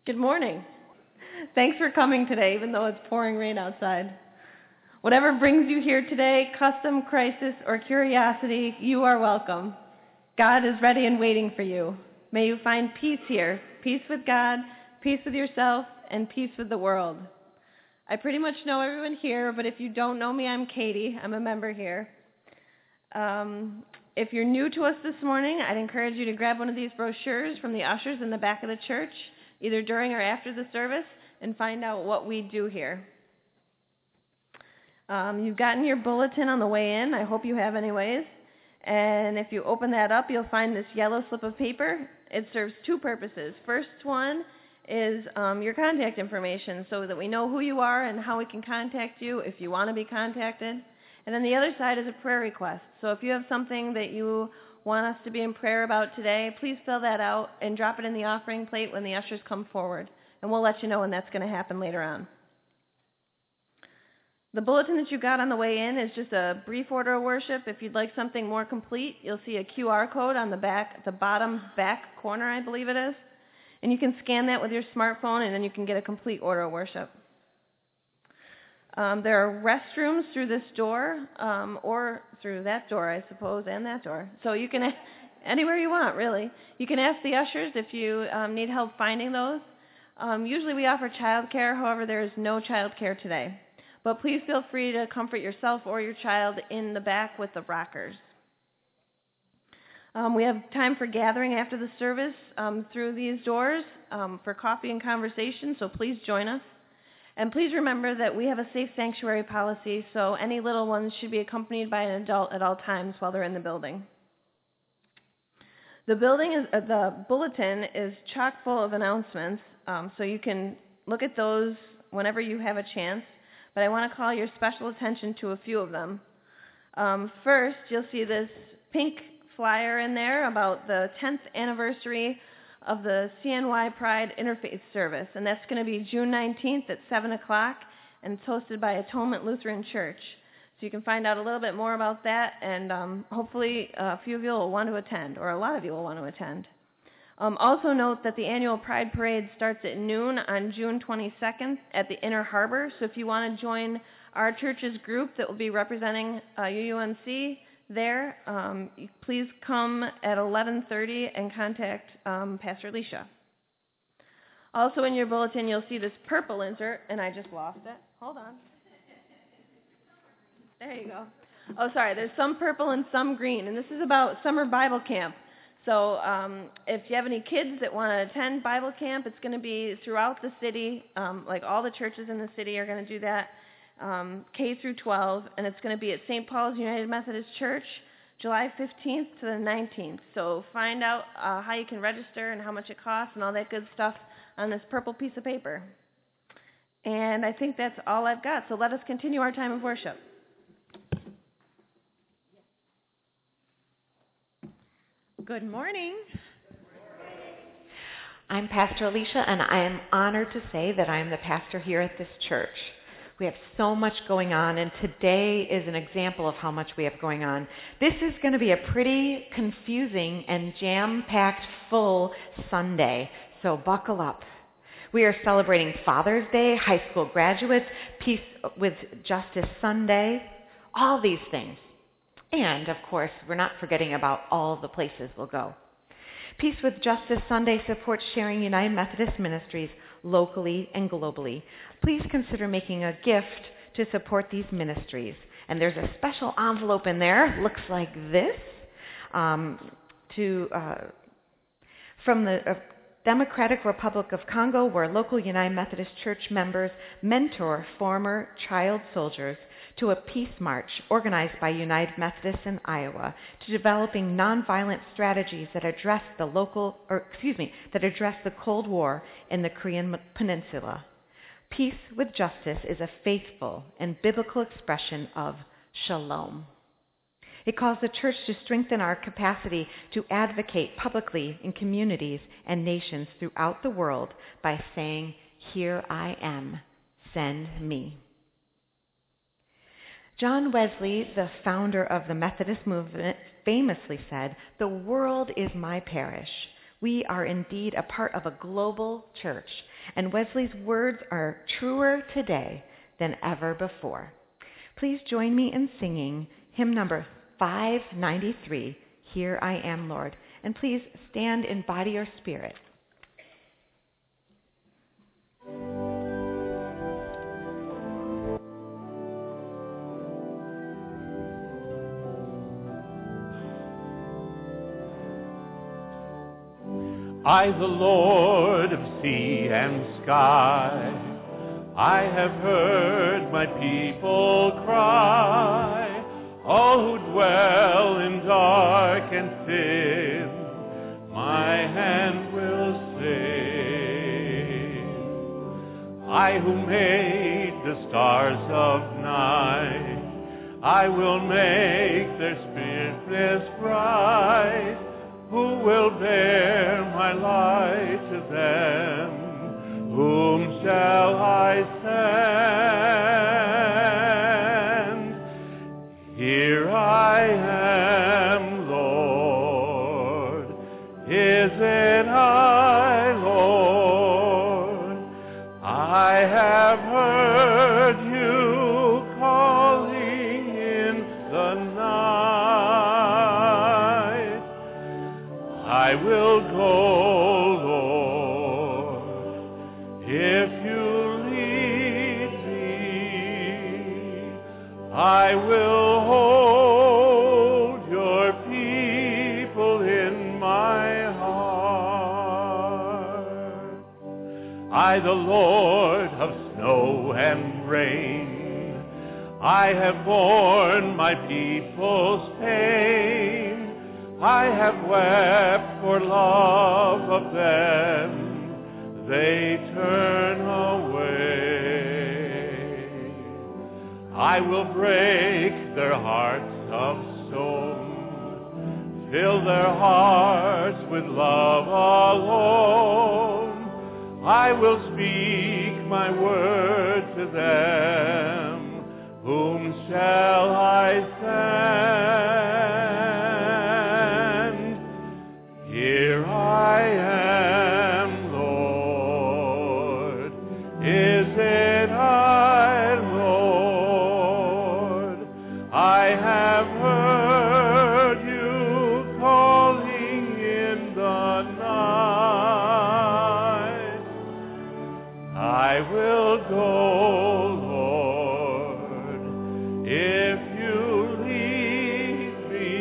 Good morning. Thanks for coming today, even though it's pouring rain outside. Whatever brings you here today, custom, crisis, or curiosity, you are welcome. God is ready and waiting for you. May you find peace here, peace with God, peace with yourself, and peace with the world. I pretty much know everyone here, but if you don't know me, I'm Katie. I'm a member here. If you're new to us this morning, I'd encourage you to grab one of these brochures from the ushers in the back of the church, either during or after the service, and find out what we do here. You've gotten your bulletin on the way in. I hope you have anyways. And if you open that up, you'll find this yellow slip of paper. It serves two purposes. First one is your contact information so that we know who you are and how we can contact you if you want to be contacted. And then the other side is a prayer request. So if you have something that you want us to be in prayer about today, please fill that out and drop it in the offering plate when the ushers come forward. And we'll let you know when that's going to happen later on. The bulletin that you got on the way in is just a brief order of worship. If you'd like something more complete, you'll see a QR code on the back, the bottom back corner, I believe it is. And you can scan that with your smartphone, and then you can get a complete order of worship. There are restrooms through this door, or through that door, I suppose, and that door. So you can, anywhere you want, really. You can ask the ushers if you need help finding those. Usually we offer childcare, however, there is no childcare today. But please feel free to comfort yourself or your child in the back with the rockers. We have time for gathering after the service through these doors for coffee and conversation, so please join us. And please remember that we have a safe sanctuary policy, so any little ones should be accompanied by an adult at all times while they're in the building. The bulletin is chock full of announcements, so you can look at those whenever you have a chance. But I want to call your special attention to a few of them. First, you'll see this pink flyer in there about the 10th anniversary of the CNY Pride Interfaith Service, and that's going to be June 19th at 7 o'clock, and it's hosted by Atonement Lutheran Church. So you can find out a little bit more about that, and hopefully a few of you will want to attend, or a lot of you will want to attend. Also note that the annual Pride Parade starts at noon on June 22nd at the Inner Harbor, so if you want to join our church's group that will be representing UUNC there, please come at 11:30 and contact Pastor Alicia. Also in your bulletin, you'll see this purple insert, and I just lost it. Hold on. There you go. Oh, sorry, there's some purple and some green, and this is about summer Bible camp. So if you have any kids that want to attend Bible camp, it's going to be throughout the city. Like all the churches in the city are going to do that, K through 12, and it's going to be at St. Paul's United Methodist Church, July 15th to the 19th. So find out how you can register and how much it costs and all that good stuff on this purple piece of paper. And I think that's all I've got, so let us continue our time of worship. Good morning. I'm Pastor Alicia, and I am honored to say that I am the pastor here at this church. We have so much going on, and today is an example of how much we have going on. This is going to be a pretty confusing and jam-packed full Sunday, so buckle up. We are celebrating Father's Day, high school graduates, Peace with Justice Sunday, all these things. And, of course, we're not forgetting about all the places we'll go. Peace with Justice Sunday supports Sharing United Methodist Ministries locally and globally. Please consider making a gift to support these ministries. And there's a special envelope in there, looks like this, from the Democratic Republic of Congo, where local United Methodist Church members mentor former child soldiers, to a peace march organized by United Methodists in Iowa to developing nonviolent strategies that address the Cold War in the Korean Peninsula. Peace with Justice is a faithful and biblical expression of shalom. It calls the church to strengthen our capacity to advocate publicly in communities and nations throughout the world by saying, "Here I am, send me." John Wesley, the founder of the Methodist movement, famously said, "The world is my parish. We are indeed a part of a global church, and Wesley's words are truer today than ever before. Please join me in singing hymn number 593, Here I Am, Lord. And please stand in body or spirit. I, the Lord of sea and sky, I have heard my people cry, all who dwell in dark and sin, my hand will save. I who made the stars of night, I will make their spirits bright. Who will bear my light to them? Whom shall I send? Here I am, Lord. Is it I, Lord? I have heard you calling in the night. I will go, Lord, if you lead me. I will hold your people in my heart. I, the Lord of snow and rain, I have borne my people's pain. I have wept for love of them, they turn away. I will break their hearts of stone, fill their hearts with love alone. I will speak my word to them, whom shall I send? Here I am, Lord. Is it I, Lord? I have heard you calling in the night. I will go, Lord, if you lead me.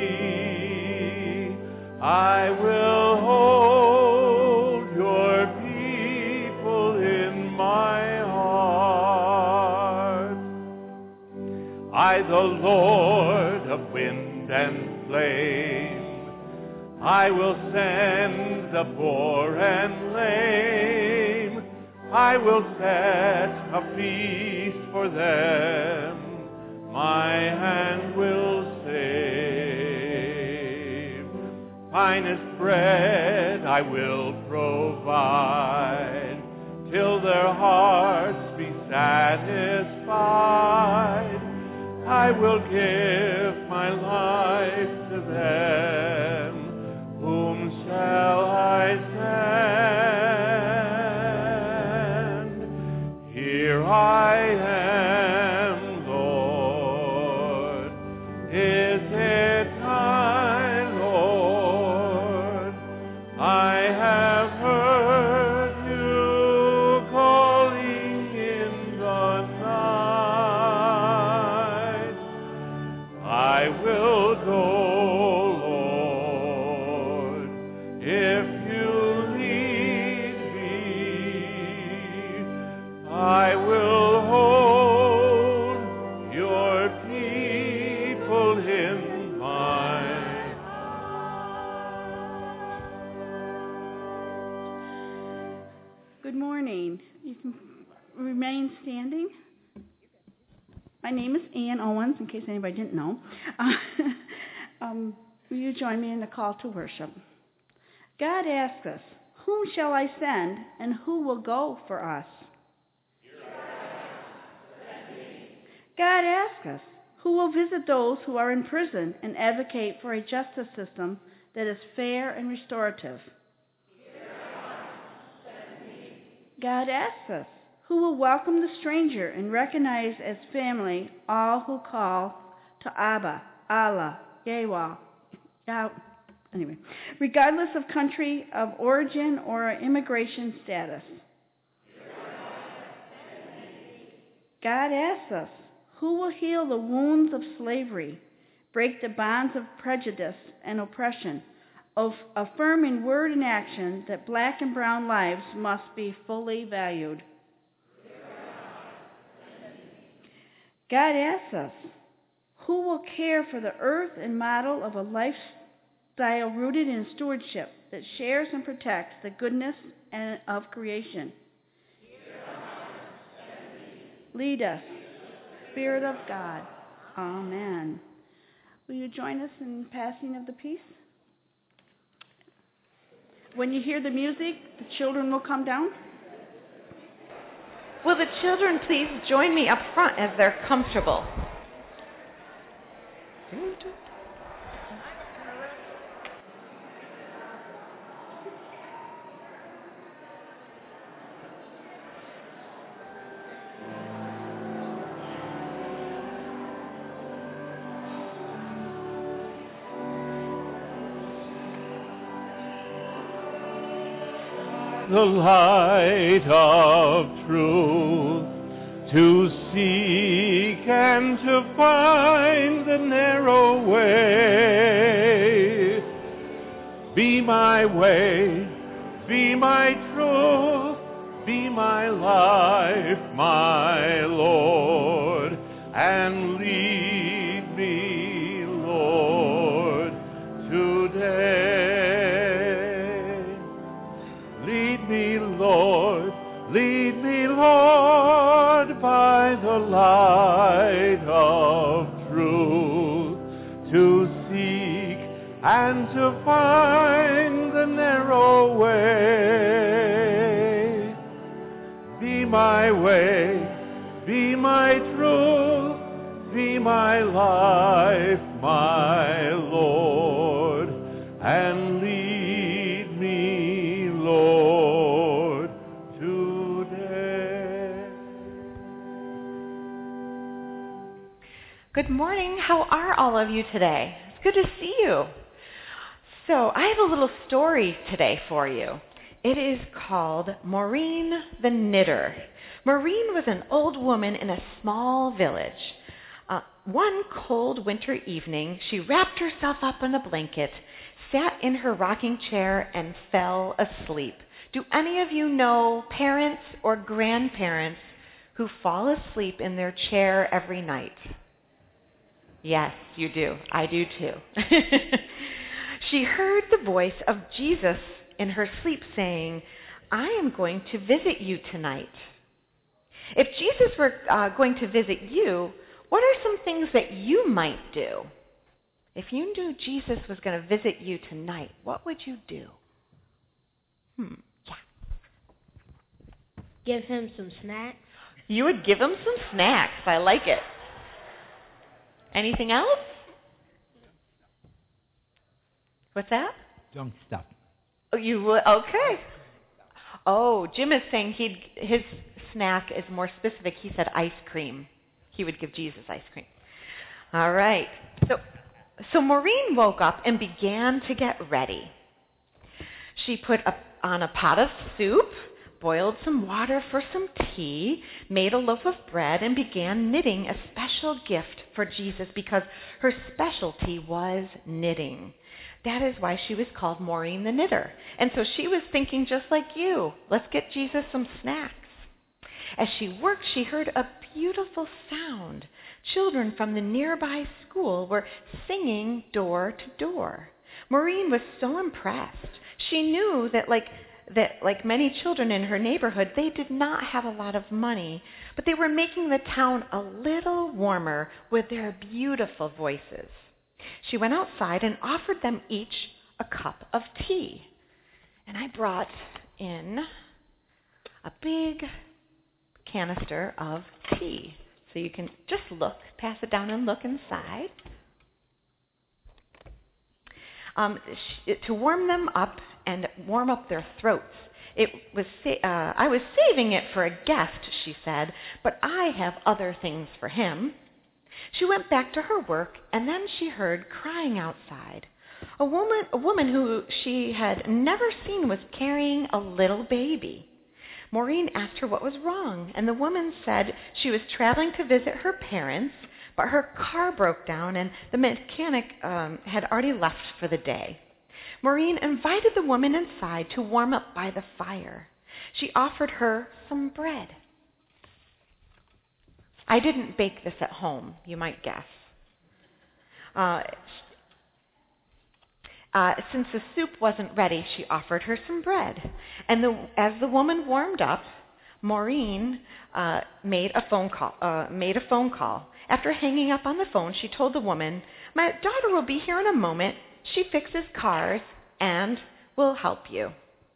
I will hold your people in my heart. I, the Lord of wind and flame, I will send the poor and lame. I will set a feast for them. My hand will save. Finest bread I will provide, till their hearts be satisfied. I will give my life to them. Whom shall I send? Here I am, Lord. Is it I, Lord? I have heard you calling in the night. I will go, Lord, if you lead me. I will hold your people in my heart. Good morning. You can remain standing. My name is Ann Owens, in case anybody didn't know. Will you join me in the call to worship? God asks us, whom shall I send, and who will go for us? God asks us, who will visit those who are in prison and advocate for a justice system that is fair and restorative? God asks us, who will welcome the stranger and recognize as family all who call to Abba, Allah, Yahweh, anyway, regardless of country of origin or immigration status. God asks us, who will heal the wounds of slavery, break the bonds of prejudice and oppression, affirm in word and action that black and brown lives must be fully valued. God asks us, who will care for the earth and model of a lifestyle rooted in stewardship that shares and protects the goodness of creation? Lead us, Spirit of God. Amen. Will you join us in passing of the peace? When you hear the music, the children will come down. Will the children please join me up front as they're comfortable? The light of truth, to seek and to find the narrow way. Be my way, be my truth, be my life, my Lord, and lead me, Lord, today. Lead me, Lord, by the light of truth, to seek and to find the narrow way. Be my way, be my truth, be my life, my Lord, and lead me, Lord, today. Good morning. How are all of you today? It's good to see you. So I have a little story today for you. It is called Maureen the Knitter. Maureen was an old woman in a small village. One cold winter evening, she wrapped herself up in a blanket, sat in her rocking chair, and fell asleep. Do any of you know parents or grandparents who fall asleep in their chair every night? Yes, you do. I do too. She heard the voice of Jesus in her sleep saying, I am going to visit you tonight. If Jesus were going to visit you, what are some things that you might do? If you knew Jesus was going to visit you tonight, what would you do? Yeah. Give him some snacks. You would give him some snacks. I like it. Anything else? What's that? Junk stuff. Oh, you would? Okay. Oh, Jim is saying his snack is more specific. He said ice cream. He would give Jesus ice cream. All right. So Maureen woke up and began to get ready. She put on a pot of soup, boiled some water for some tea, made a loaf of bread, and began knitting a special gift for Jesus because her specialty was knitting. That is why she was called Maureen the Knitter. And so she was thinking just like you, let's get Jesus some snacks. As she worked, she heard a beautiful sound. Children from the nearby school were singing door to door. Maureen was so impressed. She knew that like many children in her neighborhood, they did not have a lot of money, but they were making the town a little warmer with their beautiful voices. She went outside and offered them each a cup of tea. And I brought in a big canister of tea. So you can just look, pass it down and look inside. To warm them up and warm up their throats, I was saving it for a guest, she said, but I have other things for him. She went back to her work, and then she heard crying outside. A woman who she had never seen was carrying a little baby. Maureen asked her what was wrong, and the woman said she was traveling to visit her parents, but her car broke down and the mechanic had already left for the day. Maureen invited the woman inside to warm up by the fire. She offered her some bread. I didn't bake this at home, you might guess. Since the soup wasn't ready, she offered her some bread. And as the woman warmed up, Maureen made a phone call. After hanging up on the phone, she told the woman, "My daughter will be here in a moment. She fixes cars and will help you."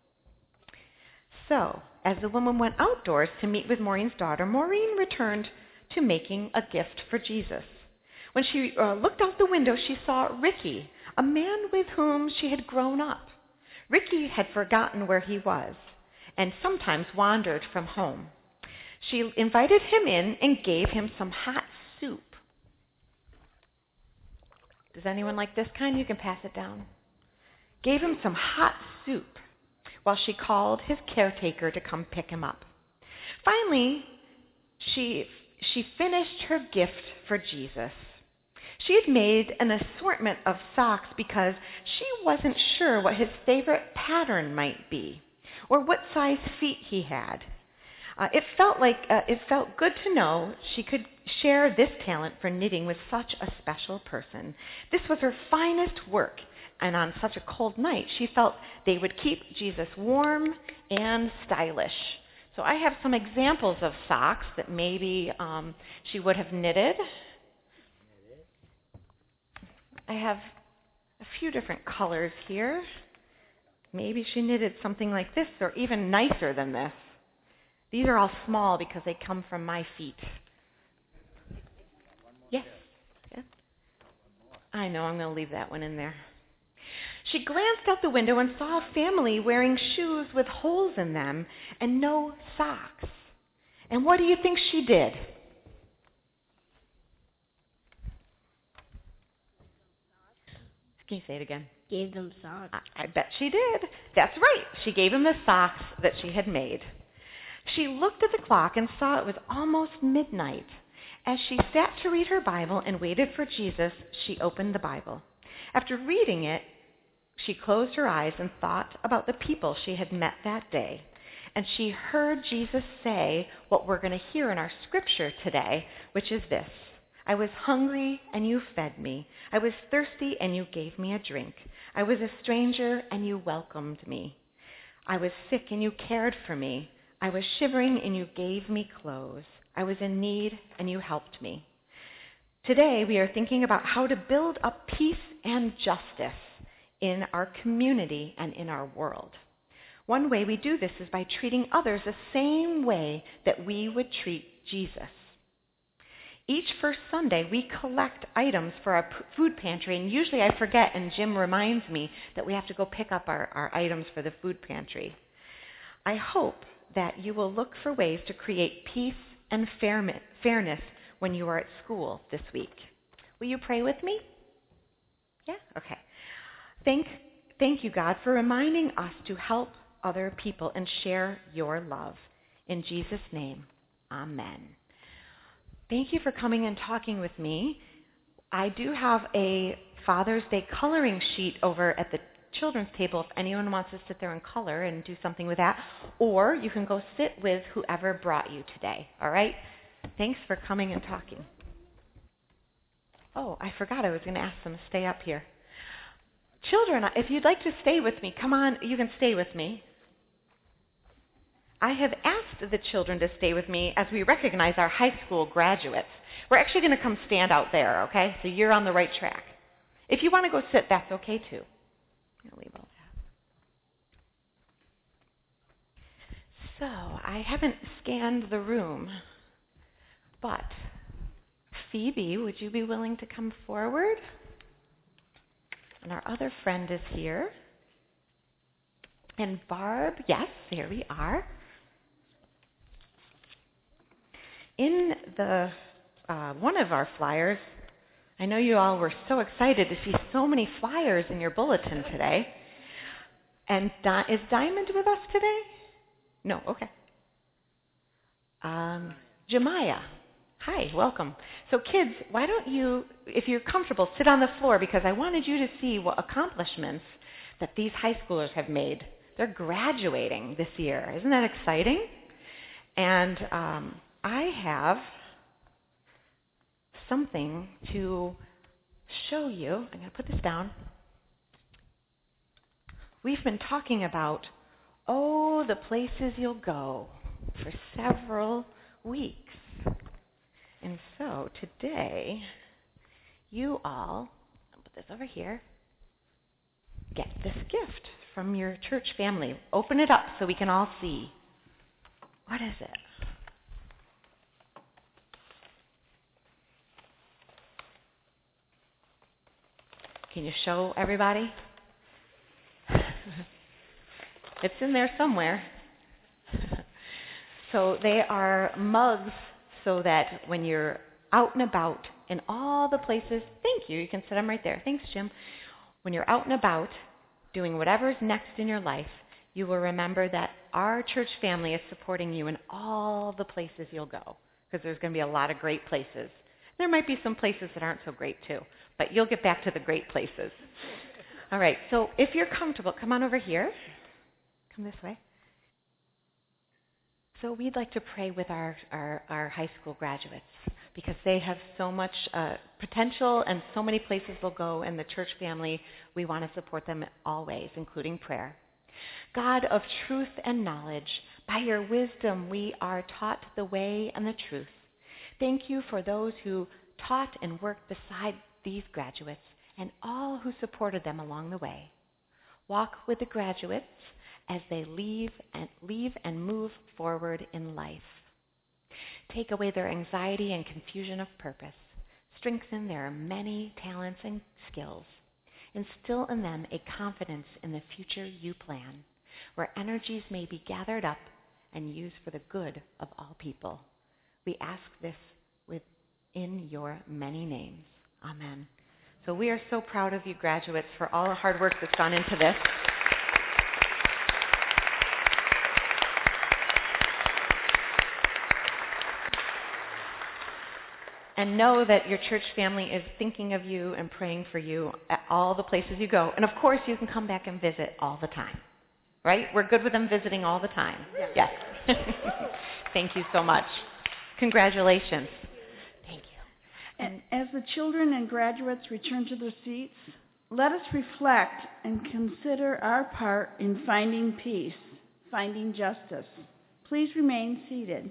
So, as the woman went outdoors to meet with Maureen's daughter, Maureen returned to making a gift for Jesus. When she looked out the window, she saw Ricky, a man with whom she had grown up. Ricky had forgotten where he was and sometimes wandered from home. She invited him in and gave him some hot soup. Does anyone like this kind? You can pass it down. Gave him some hot soup while she called his caretaker to come pick him up. Finally, she finished her gift for Jesus. She had made an assortment of socks because she wasn't sure what his favorite pattern might be or what size feet he had. It felt good to know she could share this talent for knitting with such a special person. This was her finest work, and on such a cold night, she felt they would keep Jesus warm and stylish. So I have some examples of socks that maybe she would have knitted. I have a few different colors here. Maybe she knitted something like this, or even nicer than this. These are all small because they come from my feet. Yes. I know, I'm going to leave that one in there. She glanced out the window and saw a family wearing shoes with holes in them and no socks. And what do you think she did? Can you say it again? Gave them socks. I bet she did. That's right. She gave him the socks that she had made. She looked at the clock and saw it was almost midnight. As she sat to read her Bible and waited for Jesus, she opened the Bible. After reading it, she closed her eyes and thought about the people she had met that day. And she heard Jesus say what we're going to hear in our scripture today, which is this: "I was hungry and you fed me. I was thirsty and you gave me a drink. I was a stranger and you welcomed me. I was sick and you cared for me. I was shivering and you gave me clothes. I was in need and you helped me." Today we are thinking about how to build up peace and justice in our community and in our world. One way we do this is by treating others the same way that we would treat Jesus. Each first Sunday, we collect items for our food pantry, and usually I forget, and Jim reminds me that we have to go pick up our items for the food pantry. I hope that you will look for ways to create peace and fairness when you are at school this week. Will you pray with me? Yeah? Okay. Thank you, God, for reminding us to help other people and share your love. In Jesus' name, amen. Thank you for coming and talking with me. I do have a Father's Day coloring sheet over at the children's table if anyone wants to sit there and color and do something with that. Or you can go sit with whoever brought you today, all right? Thanks for coming and talking. Oh, I forgot I was going to ask them to stay up here. Children, if you'd like to stay with me, come on, you can stay with me. I have asked the children to stay with me as we recognize our high school graduates. We're actually going to come stand out there, okay? So you're on the right track. If you want to go sit, that's okay too. I'll leave all that. So I haven't scanned the room, but Phoebe, would you be willing to come forward? And our other friend is here. And Barb, yes, here we are. In the one of our flyers, I know you all were so excited to see so many flyers in your bulletin today. And is Diamond with us today? No, okay. Jemiah, hi, welcome. So kids, why don't you, if you're comfortable, sit on the floor, because I wanted you to see what accomplishments that these high schoolers have made. They're graduating this year. Isn't that exciting? And I have something to show you. I'm going to put this down. We've been talking about, the places you'll go for several weeks. And so today, you all, I'll put this over here, get this gift from your church family. Open it up so we can all see. What is it? Can you show everybody? It's in there somewhere. So they are mugs so that when you're out and about in all the places, thank you, you can set them right there. Thanks, Jim. When you're out and about doing whatever's next in your life, you will remember that our church family is supporting you in all the places you'll go, because there's going to be a lot of great places. There might be some places that aren't so great too, but you'll get back to the great places. All right, so if you're comfortable, come on over here. Come this way. So we'd like to pray with our high school graduates, because they have so much potential and so many places they'll go, and the church family, we want to support them always, including prayer. God of truth and knowledge, by your wisdom we are taught the way and the truth. Thank you for those who taught and worked beside these graduates and all who supported them along the way. Walk with the graduates as they leave and move forward in life. Take away their anxiety and confusion of purpose. Strengthen their many talents and skills. Instill in them a confidence in the future you plan, where energies may be gathered up and used for the good of all people. We ask this within your many names. Amen. So we are so proud of you graduates for all the hard work that's gone into this. And know that your church family is thinking of you and praying for you at all the places you go. And of course, you can come back and visit all the time. Right? We're good with them visiting all the time. Yes. Thank you so much. Congratulations. Thank you. And as the children and graduates return to their seats, let us reflect and consider our part in finding peace, finding justice. Please remain seated.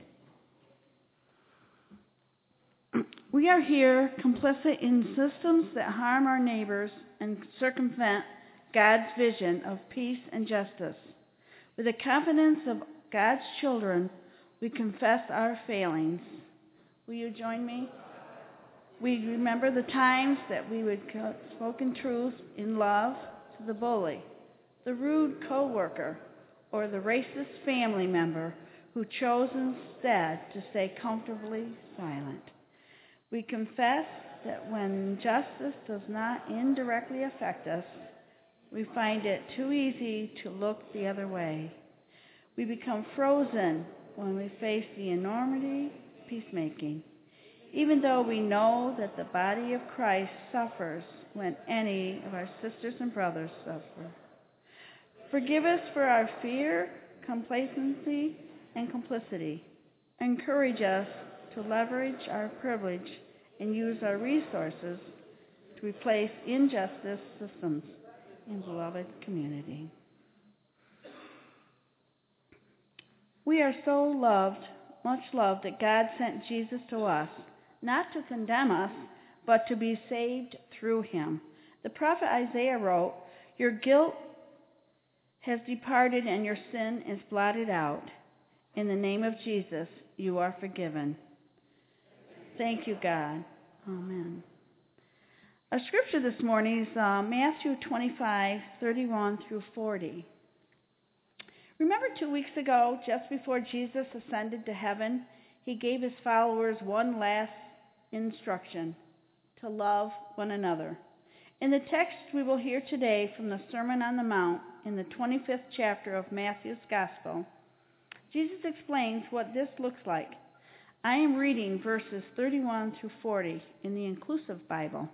We are here complicit in systems that harm our neighbors and circumvent God's vision of peace and justice. With the confidence of God's children, we confess our failings. Will you join me? We remember the times that we would spoken truth in love to the bully, the rude coworker, or the racist family member who chose instead to stay comfortably silent. We confess that when justice does not indirectly affect us, we find it too easy to look the other way. We become frozen when we face the enormity of peacemaking, even though we know that the body of Christ suffers when any of our sisters and brothers suffer. Forgive us for our fear, complacency, and complicity. Encourage us to leverage our privilege and use our resources to replace injustice systems in beloved community. We are so loved, much loved, that God sent Jesus to us, not to condemn us, but to be saved through him. The prophet Isaiah wrote, "Your guilt has departed and your sin is blotted out. In the name of Jesus, you are forgiven." Thank you, God. Amen. Our scripture this morning is Matthew 25:31 through 40. Remember 2 weeks ago, just before Jesus ascended to heaven, he gave his followers one last instruction: to love one another. In the text we will hear today from the Sermon on the Mount in the 25th chapter of Matthew's Gospel, Jesus explains what this looks like. I am reading verses 31 through 40 in the Inclusive Bible.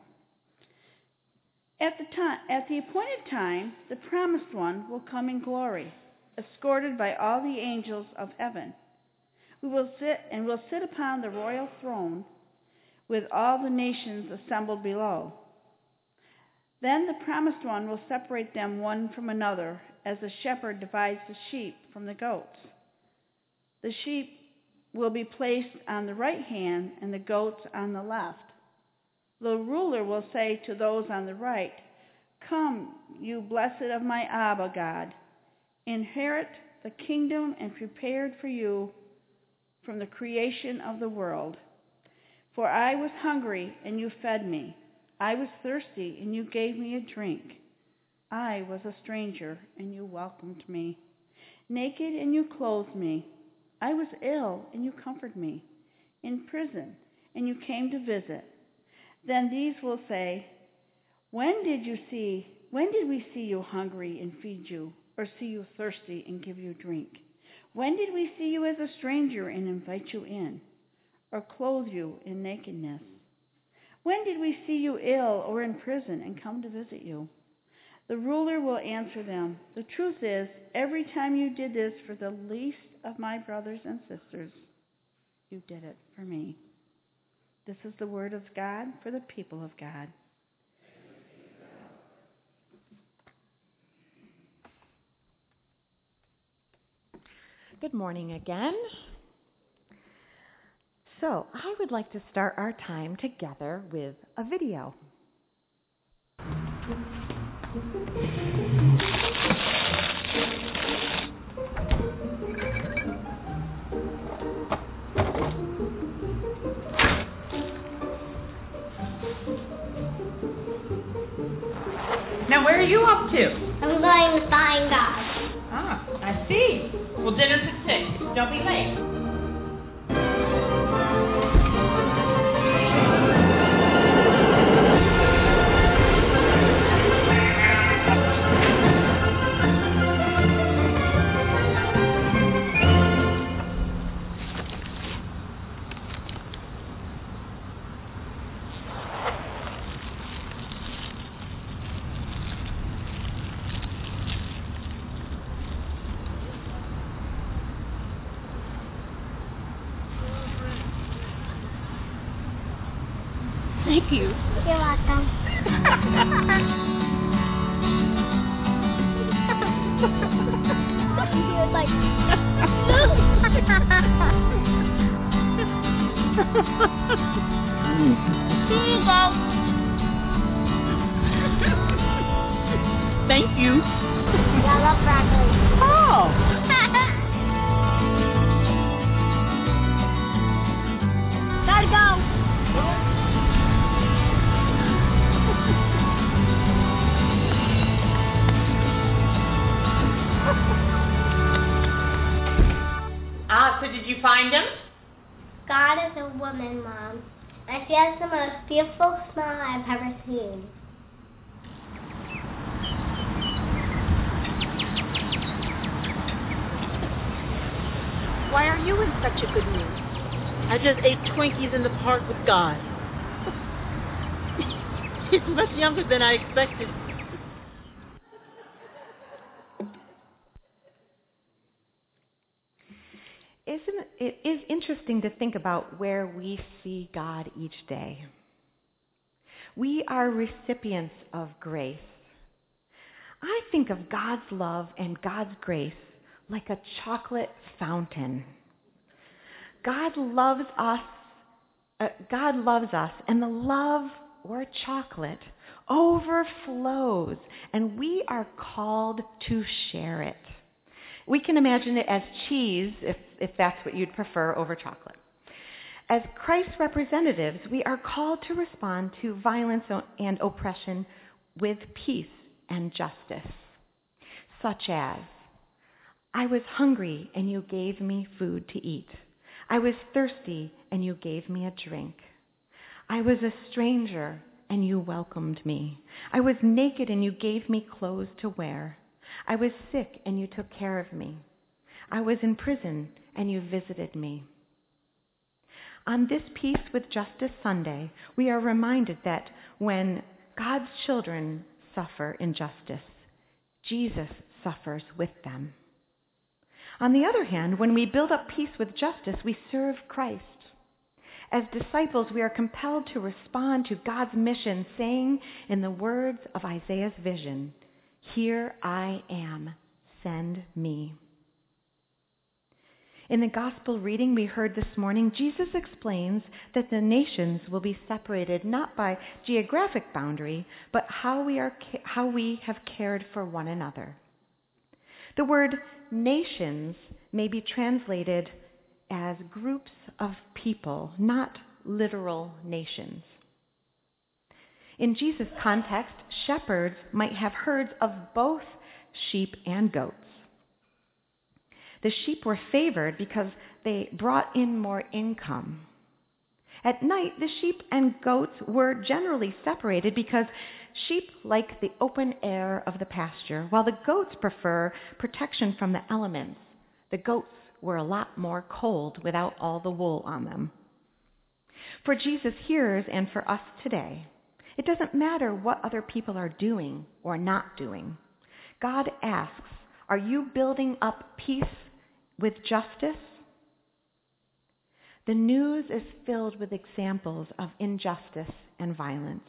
At the appointed time, the promised one will come in glory, escorted by all the angels of heaven. We'll sit upon the royal throne with all the nations assembled below. Then the promised one will separate them one from another, as a shepherd divides the sheep from the goats. The sheep will be placed on the right hand and the goats on the left. The ruler will say to those on the right, "Come, you blessed of my Abba God, inherit the kingdom and prepared for you from the creation of the world. For I was hungry, and you fed me. I was thirsty, and you gave me a drink. I was a stranger, and you welcomed me. Naked, and you clothed me. I was ill, and you comforted me. In prison, and you came to visit." Then these will say, When did we see you hungry and feed you, or see you thirsty and give you drink? When did we see you as a stranger and invite you in, or clothe you in nakedness? When did we see you ill or in prison and come to visit you? The ruler will answer them, "The truth is, every time you did this for the least of my brothers and sisters, you did it for me." This is the word of God for the people of God. Good morning again. So, I would like to start our time together with a video. Now, where are you up to? I'm going to find God. Ah, I see. Well, dinner's at 6. Don't be late. Thank you. You're welcome. He was like, no. Here you go. Thank you. I love broccoli. Oh. Gotta go. So did you find him? God is a woman, Mom, and she has the most beautiful smile I've ever seen. Why are you in such a good mood? I just ate Twinkies in the park with God. He's much younger than I expected. It is interesting to think about where we see God each day. We are recipients of grace. I think of God's love and God's grace like a chocolate fountain. God loves us, and the love, or chocolate, overflows, and we are called to share it. We can imagine it as cheese, if that's what you'd prefer over chocolate. As Christ's representatives, we are called to respond to violence and oppression with peace and justice, such as I was hungry, and you gave me food to eat. I was thirsty, and you gave me a drink. I was a stranger, and you welcomed me. I was naked, and you gave me clothes to wear. I was sick, and you took care of me. I was in prison, and you visited me. On this Peace with Justice Sunday, we are reminded that when God's children suffer injustice, Jesus suffers with them. On the other hand, when we build up peace with justice, we serve Christ. As disciples, we are compelled to respond to God's mission, saying in the words of Isaiah's vision, "Here I am, send me." In the gospel reading we heard this morning, Jesus explains that the nations will be separated not by geographic boundary, but how we have cared for one another. The word nations may be translated as groups of people, not literal nations. In Jesus' context, shepherds might have herds of both sheep and goats. The sheep were favored because they brought in more income. At night, the sheep and goats were generally separated because sheep like the open air of the pasture, while the goats prefer protection from the elements. The goats were a lot more cold without all the wool on them. For Jesus' hearers and for us today, it doesn't matter what other people are doing or not doing. God asks, are you building up peace with justice? The news is filled with examples of injustice and violence.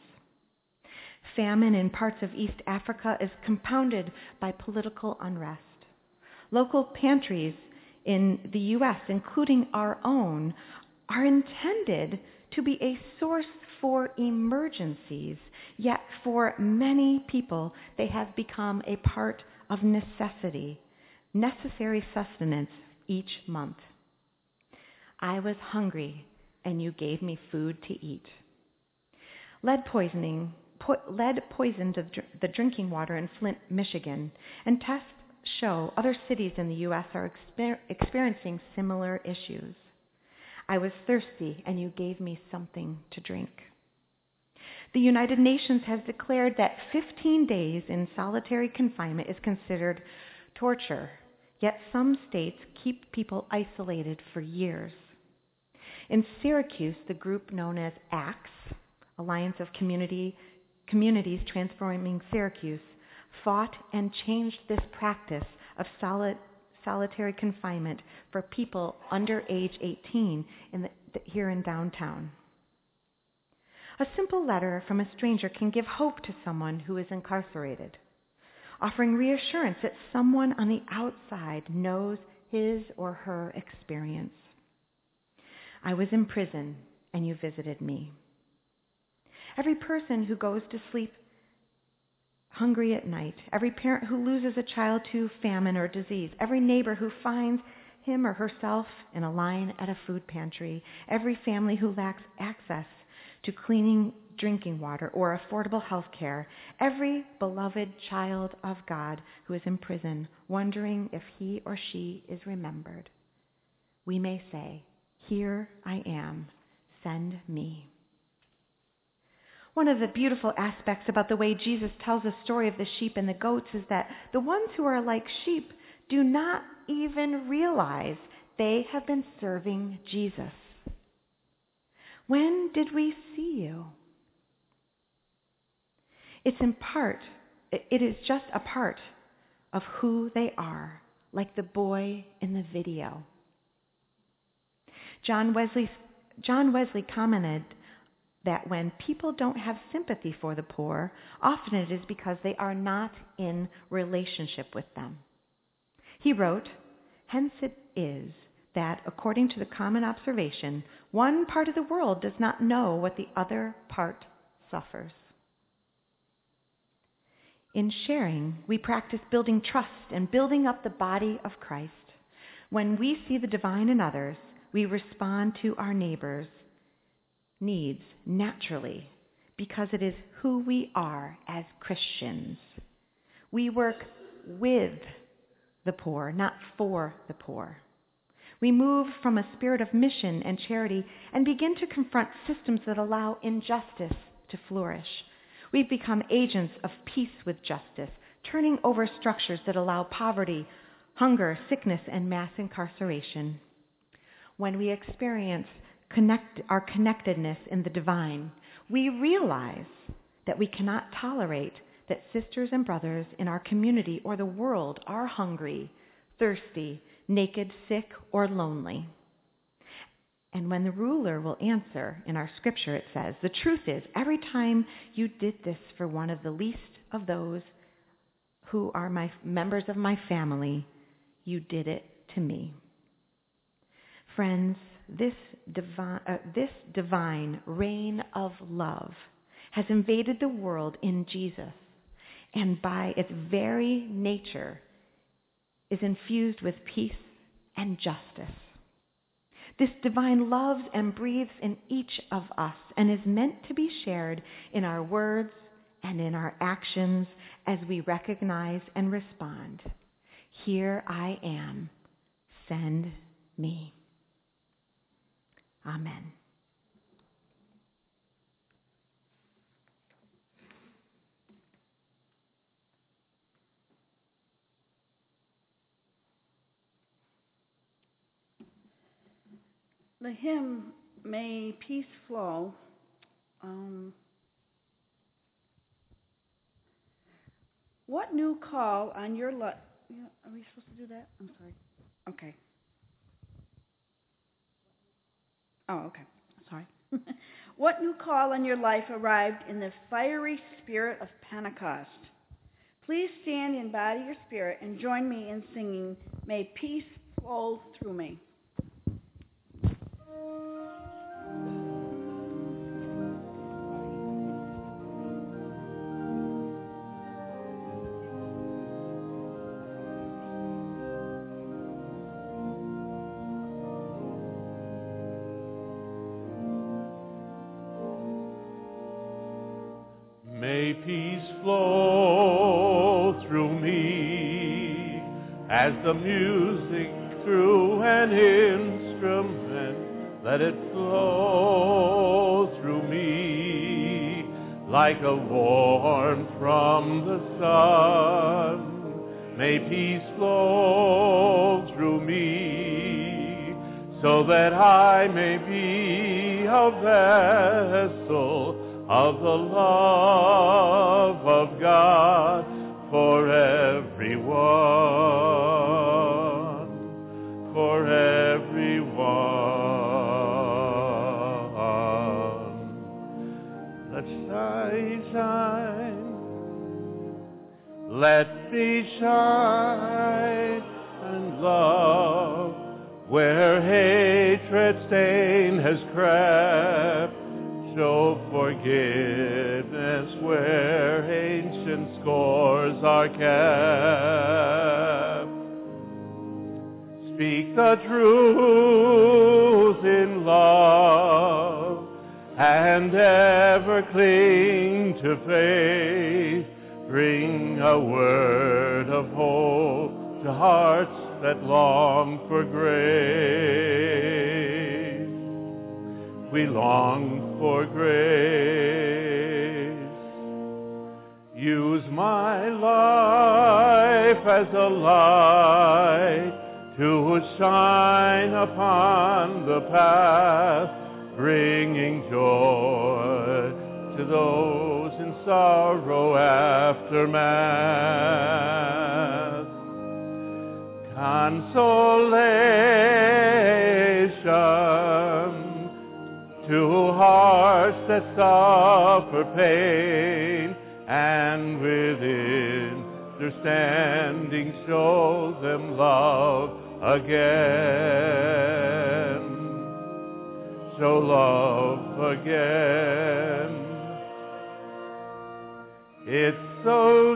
Famine in parts of East Africa is compounded by political unrest. Local pantries in the U.S., including our own, are intended to be a source for emergencies, yet for many people they have become a part of necessary sustenance each month. I was hungry, and you gave me food to eat. Lead poisoned the drinking water in Flint, Michigan, and tests show other cities in the U.S. are experiencing similar issues. I was thirsty, and you gave me something to drink. The United Nations has declared that 15 days in solitary confinement is considered torture, yet some states keep people isolated for years. In Syracuse, the group known as ACTS, Alliance of Communities Transforming Syracuse, fought and changed this practice of solitary confinement for people under age 18 here in downtown. A simple letter from a stranger can give hope to someone who is incarcerated, offering reassurance that someone on the outside knows his or her experience. I was in prison, and you visited me. Every person who goes to sleep hungry at night, every parent who loses a child to famine or disease, every neighbor who finds him or herself in a line at a food pantry, every family who lacks access to clean drinking water or affordable health care, every beloved child of God who is in prison, wondering if he or she is remembered. We may say, "Here I am, send me." One of the beautiful aspects about the way Jesus tells the story of the sheep and the goats is that the ones who are like sheep do not even realize they have been serving Jesus. When did we see you? It is just a part of who they are, like the boy in the video. John Wesley commented that when people don't have sympathy for the poor, often it is because they are not in relationship with them. He wrote, "Hence it is that, according to the common observation, one part of the world does not know what the other part suffers." In sharing, we practice building trust and building up the body of Christ. When we see the divine in others, we respond to our neighbors' needs naturally because it is who we are as Christians. We work with the poor, not for the poor. We move from a spirit of mission and charity and begin to confront systems that allow injustice to flourish. We've become agents of peace with justice, turning over structures that allow poverty, hunger, sickness, and mass incarceration. When we experience our connectedness in the divine, we realize that we cannot tolerate that sisters and brothers in our community or the world are hungry, thirsty, naked, sick, or lonely. And when the ruler will answer, in our scripture it says, the truth is, every time you did this for one of the least of those who are my members of my family, you did it to me. Friends, this divine reign of love has invaded the world in Jesus, and by its very nature is infused with peace and justice. This divine loves and breathes in each of us and is meant to be shared in our words and in our actions as we recognize and respond. Here I am, send me. Amen. The hymn, May Peace Flow, what new call on your life? Are we supposed to do that? I'm sorry. Okay. Oh, okay. Sorry. What new call on your life arrived in the fiery spirit of Pentecost? Please stand and embody your spirit and join me in singing, May Peace Flow Through Me. May peace flow through me as the music through an instrument. Let it flow through me like a warmth from the sun. May peace flow through me so that I may be a vessel of the love of God for everyone, for everyone. Let's shine, let me shine and love where hatred stain has crept. Show forgiveness where ancient scores are kept. Speak the truth in love and ever cling to faith. Bring a word of hope to hearts that long for grace. We long for grace. Use my life as a light to shine upon the path, bringing joy to those in sorrow aftermath. Consolation to hearts that suffer pain, and within understanding show them love again. Show love again. It's so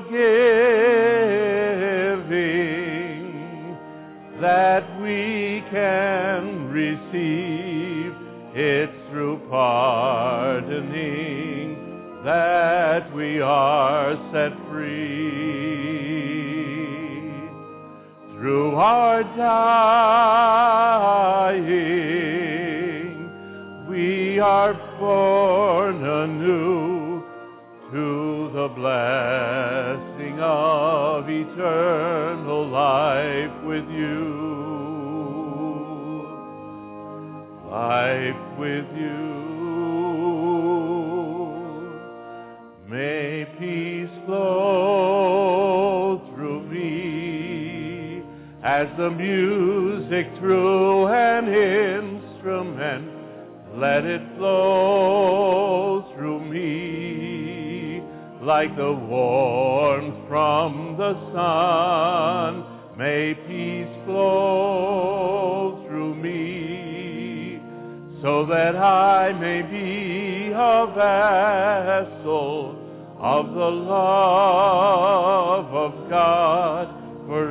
giving that we can receive. It's through pardoning that we are set free. through our dying, we are born anew to the blessing of eternal life with you. Life with you. May peace flow through me as the music through an instrument. Let it flow through me like the warmth from the sun. May peace flow through me so that I may be a vessel of the love of God for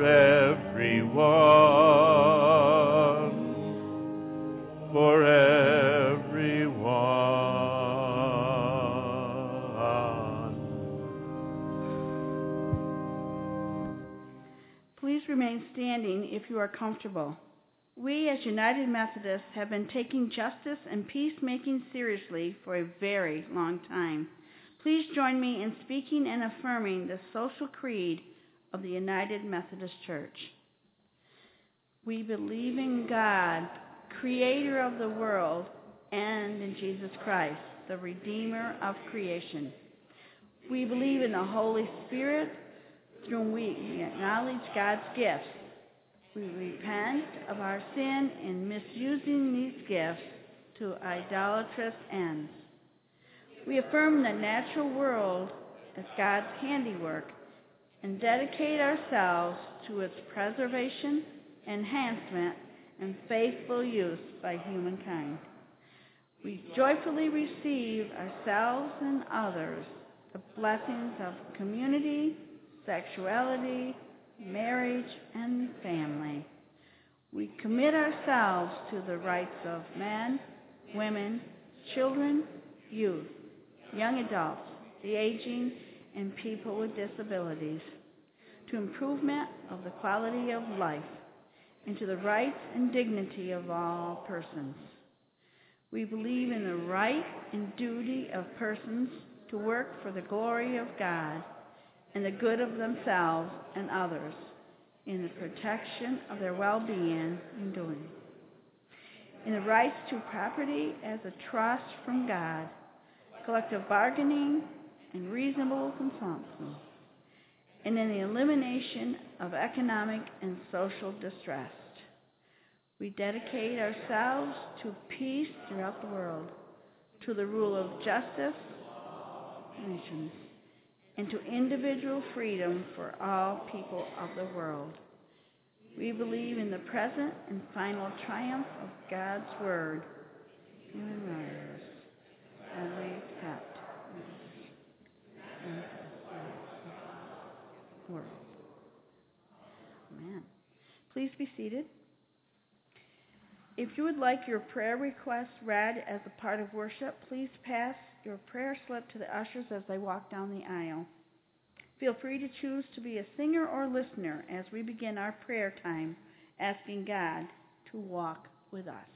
everyone, for everyone. Please remain standing if you are comfortable. We as United Methodists have been taking justice and peacemaking seriously for a very long time. Please join me in speaking and affirming the social creed of the United Methodist Church. We believe in God, creator of the world, and in Jesus Christ, the Redeemer of creation. We believe in the Holy Spirit, through whom we acknowledge God's gifts. We repent of our sin in misusing these gifts to idolatrous ends. We affirm the natural world as God's handiwork and dedicate ourselves to its preservation, enhancement, and faithful use by humankind. We joyfully receive ourselves and others the blessings of community, sexuality, marriage, and family. We commit ourselves to the rights of men, women, children, youth, young adults, the aging, and people with disabilities, to improvement of the quality of life, and to the rights and dignity of all persons. We believe in the right and duty of persons to work for the glory of God and the good of themselves and others, in the protection of their well-being and doing. In the rights to property as a trust from God, collective bargaining, and reasonable consumption, and in the elimination of economic and social distress. We dedicate ourselves to peace throughout the world, to the rule of justice, nations, and to individual freedom for all people of the world. We believe in the present and final triumph of God's Word, human rights, and we accept the world. Amen. Please be seated. If you would like your prayer request read as a part of worship, please pass your prayer slip to the ushers as they walk down the aisle. Feel free to choose to be a singer or listener as we begin our prayer time, asking God to walk with us.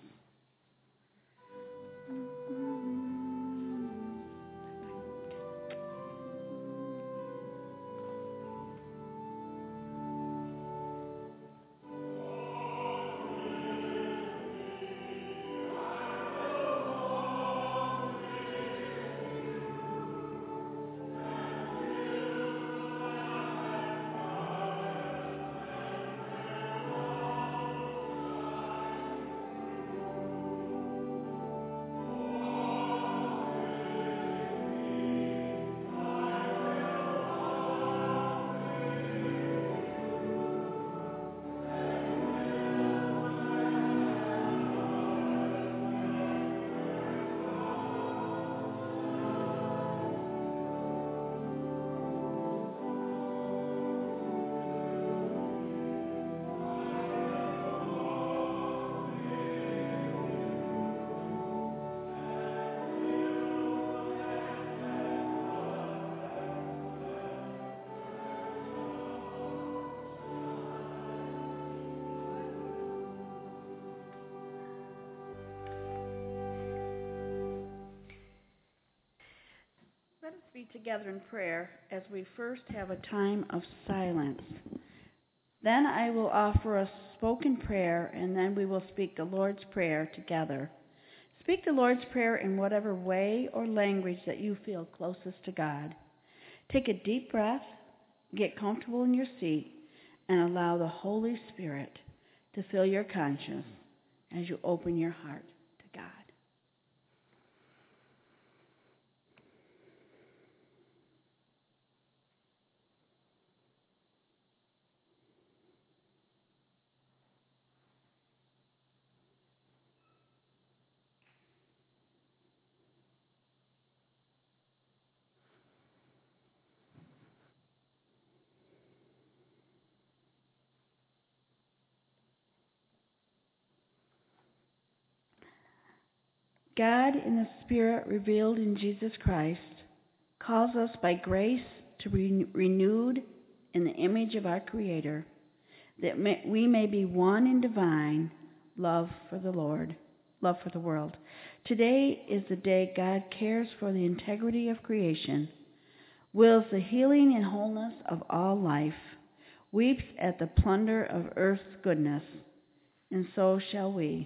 be together in prayer as we first have a time of silence. Then I will offer a spoken prayer, and then we will speak the Lord's Prayer together. Speak the Lord's Prayer in whatever way or language that you feel closest to God. Take a deep breath, get comfortable in your seat, and allow the Holy Spirit to fill your conscience as you open your heart to God. God, in the Spirit revealed in Jesus Christ, calls us by grace to be renewed in the image of our Creator, that we may be one in divine love for the world. Today is the day God cares for the integrity of creation, wills the healing and wholeness of all life, weeps at the plunder of earth's goodness, and so shall we.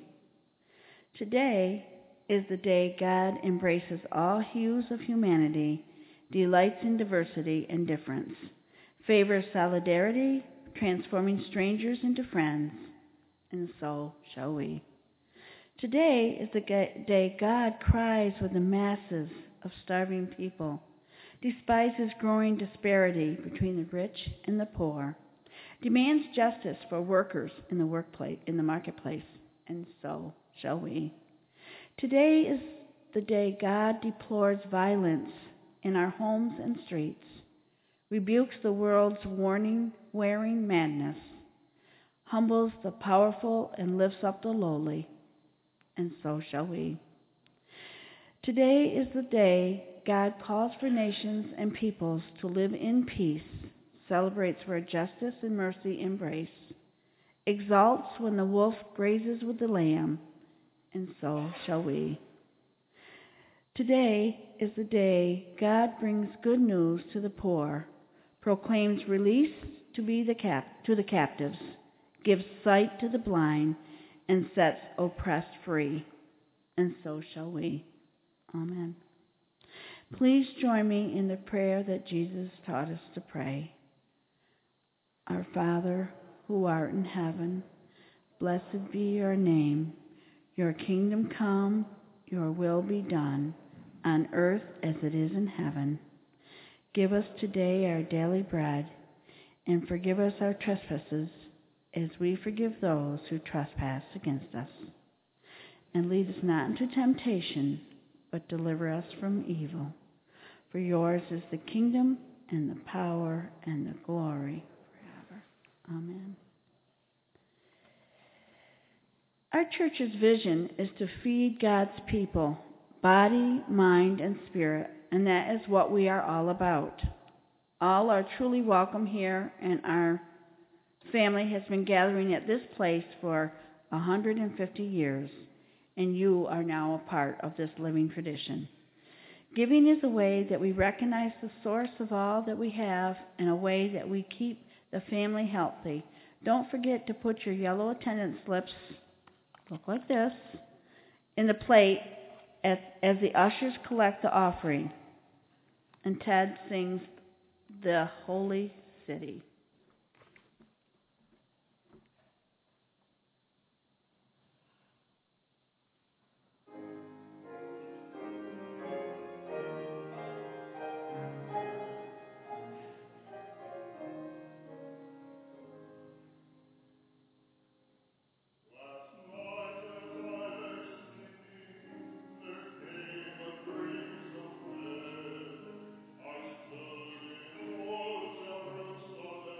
Today is the day God embraces all hues of humanity, delights in diversity and difference, favors solidarity, transforming strangers into friends, and so shall we. Today is the day God cries with the masses of starving people, despises growing disparity between the rich and the poor, demands justice for workers in the marketplace, and so shall we. Today is the day God deplores violence in our homes and streets, rebukes the world's warning-wearing madness, humbles the powerful and lifts up the lowly, and so shall we. Today is the day God calls for nations and peoples to live in peace, celebrates where justice and mercy embrace, exalts when the wolf grazes with the lamb, and so shall we. Today is the day God brings good news to the poor, proclaims release to the captives, gives sight to the blind, and sets oppressed free, and so shall we. Amen. Please join me in the prayer that Jesus taught us to pray. Our Father, who art in heaven, blessed be your name. Your kingdom come, your will be done, on earth as it is in heaven. Give us today our daily bread, and forgive us our trespasses, as we forgive those who trespass against us. And lead us not into temptation, but deliver us from evil. For yours is the kingdom, and the power, and the glory forever. Amen. Our church's vision is to feed God's people, body, mind, and spirit, and that is what we are all about. All are truly welcome here, and our family has been gathering at this place for 150 years, and you are now a part of this living tradition. Giving is a way that we recognize the source of all that we have, and a way that we keep the family healthy. Don't forget to put your yellow attendance slips, look like this, in the plate as the ushers collect the offering. And Ted sings the Holy City. I stood in walls of Jerusalem.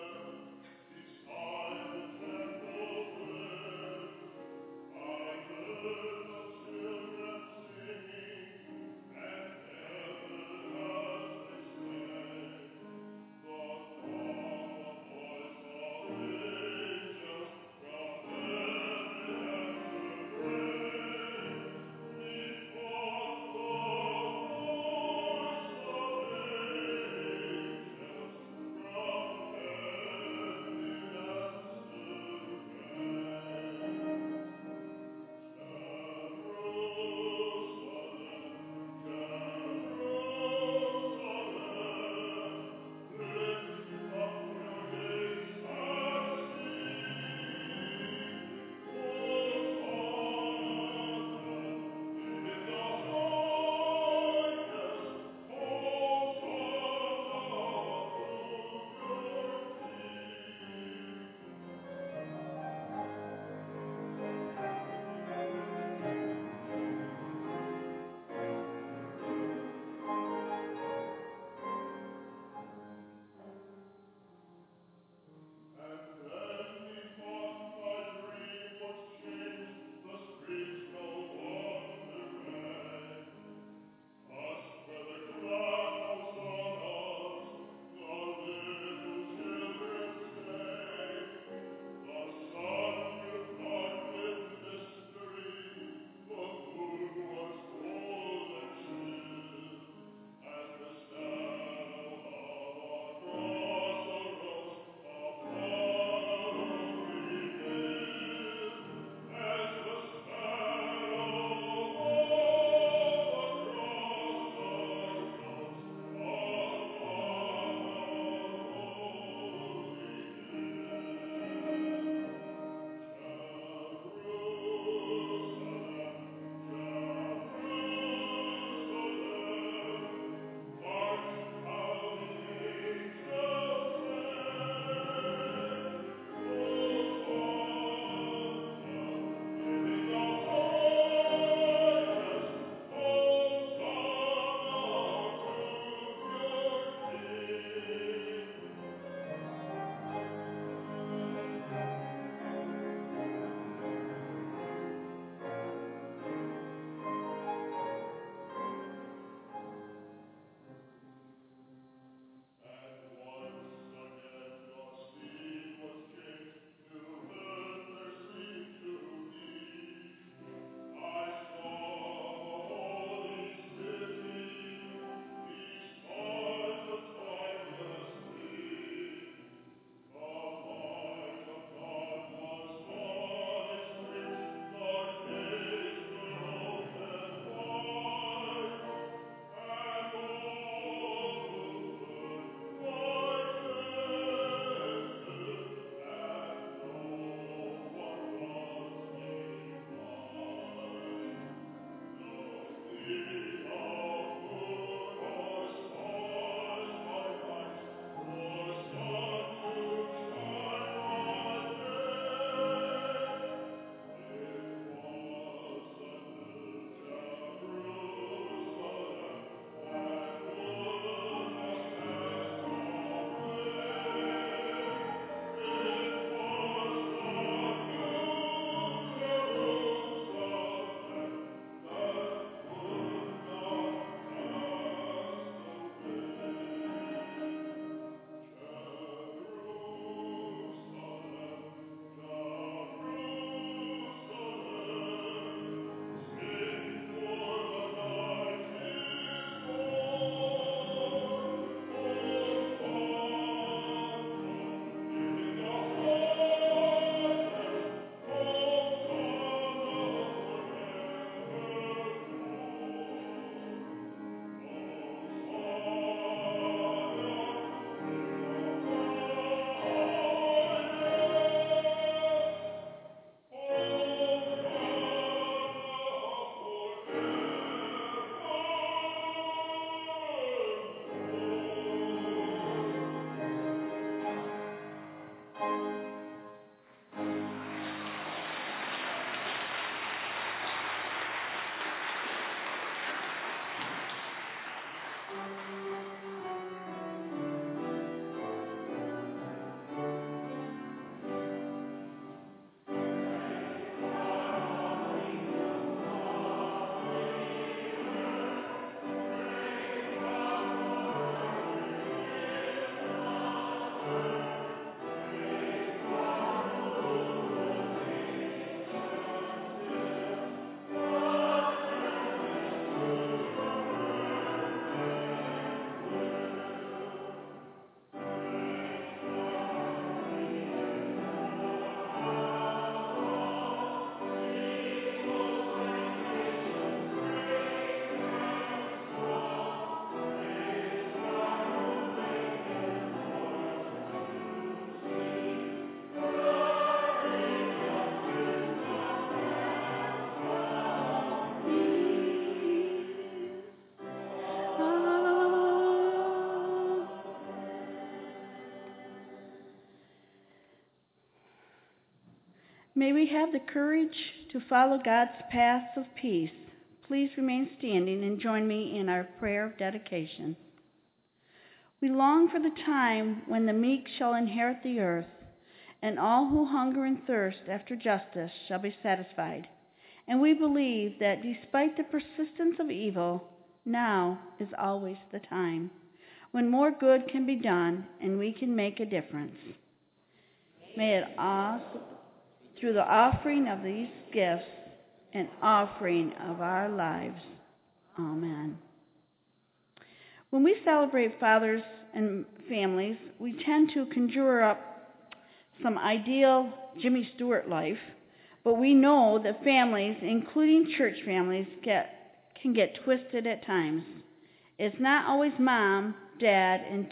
May we have the courage to follow God's paths of peace. Please remain standing and join me in our prayer of dedication. We long for the time when the meek shall inherit the earth, and all who hunger and thirst after justice shall be satisfied. And we believe that despite the persistence of evil, now is always the time when more good can be done and we can make a difference. May it also, through the offering of these gifts, an offering of our lives. Amen. When we celebrate fathers and families, we tend to conjure up some ideal Jimmy Stewart life, but we know that families, including church families, can get twisted at times. It's not always mom, dad, and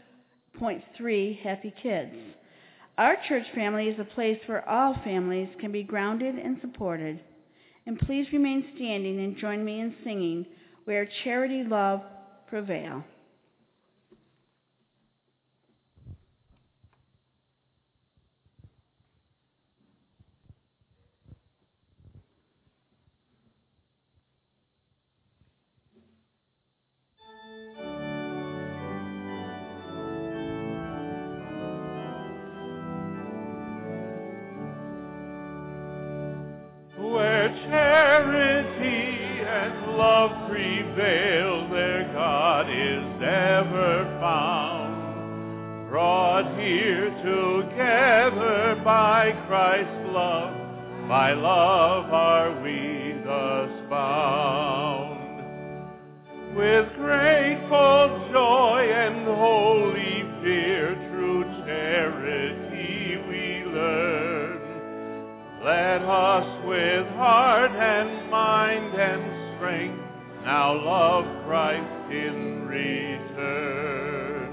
2.3 happy kids. Our church family is a place where all families can be grounded and supported. And please remain standing and join me in singing, Where Charity, Love Prevail. Where charity and love prevail, there God is ever found. Brought here together by Christ's love, by love are we thus bound. With grateful joy and holy fear, true charity we learn. Let us with heart and mind and strength now love Christ in return.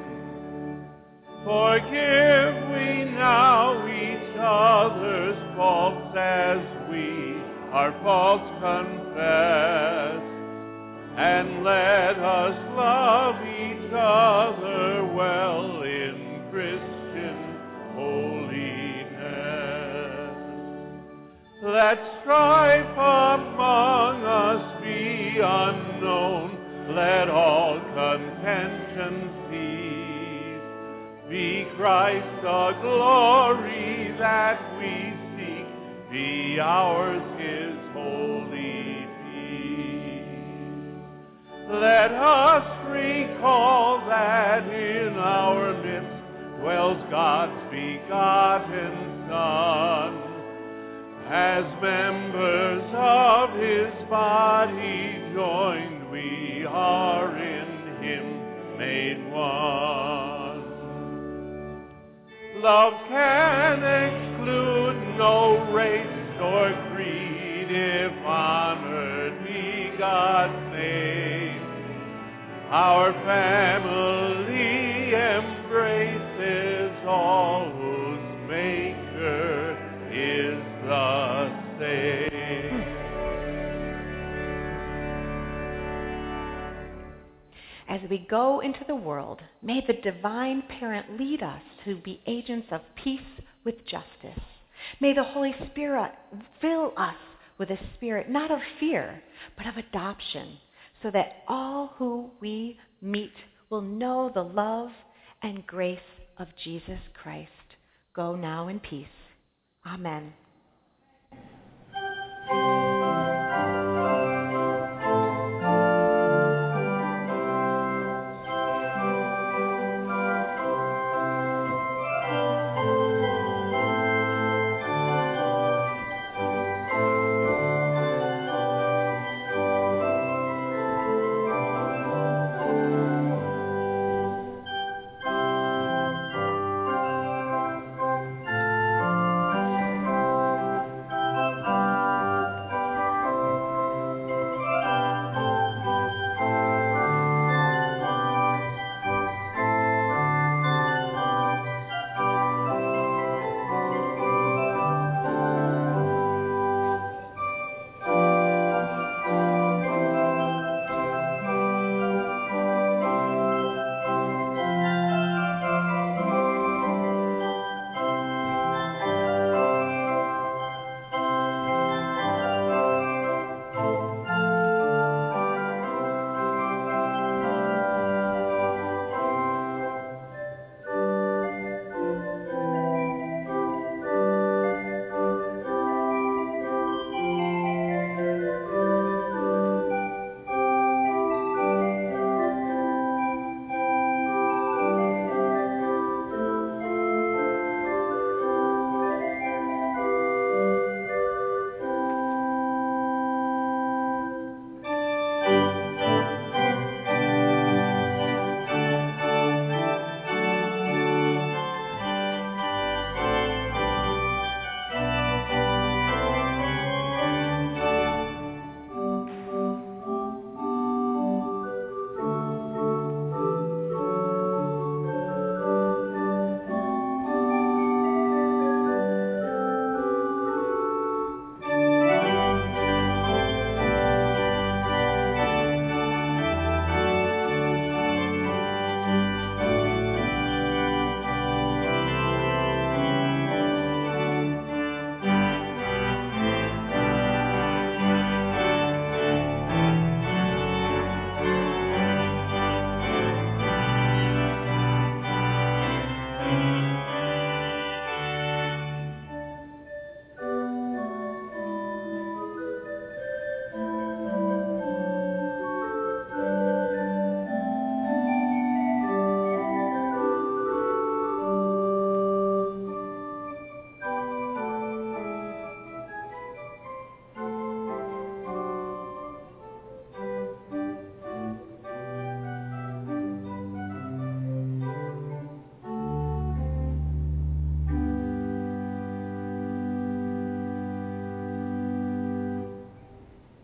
Forgive we now each other's faults as we our faults confess, and let us love each other well in Christian holiness. Let strife among us be unknown, let all contention cease. Be Christ the glory that we seek, be ours His holy peace. Let us recall that in our midst dwells God's begotten Son. As members of His body joined, we are in Him made one. Love can exclude no race or creed if honored be God's name. Our family embraces all whose Maker is the same. As we go into the world, may the divine parent lead us to be agents of peace with justice. May the Holy Spirit fill us with a spirit not of fear, but of adoption, so that all who we meet will know the love and grace of Jesus Christ. Go now in peace. Amen.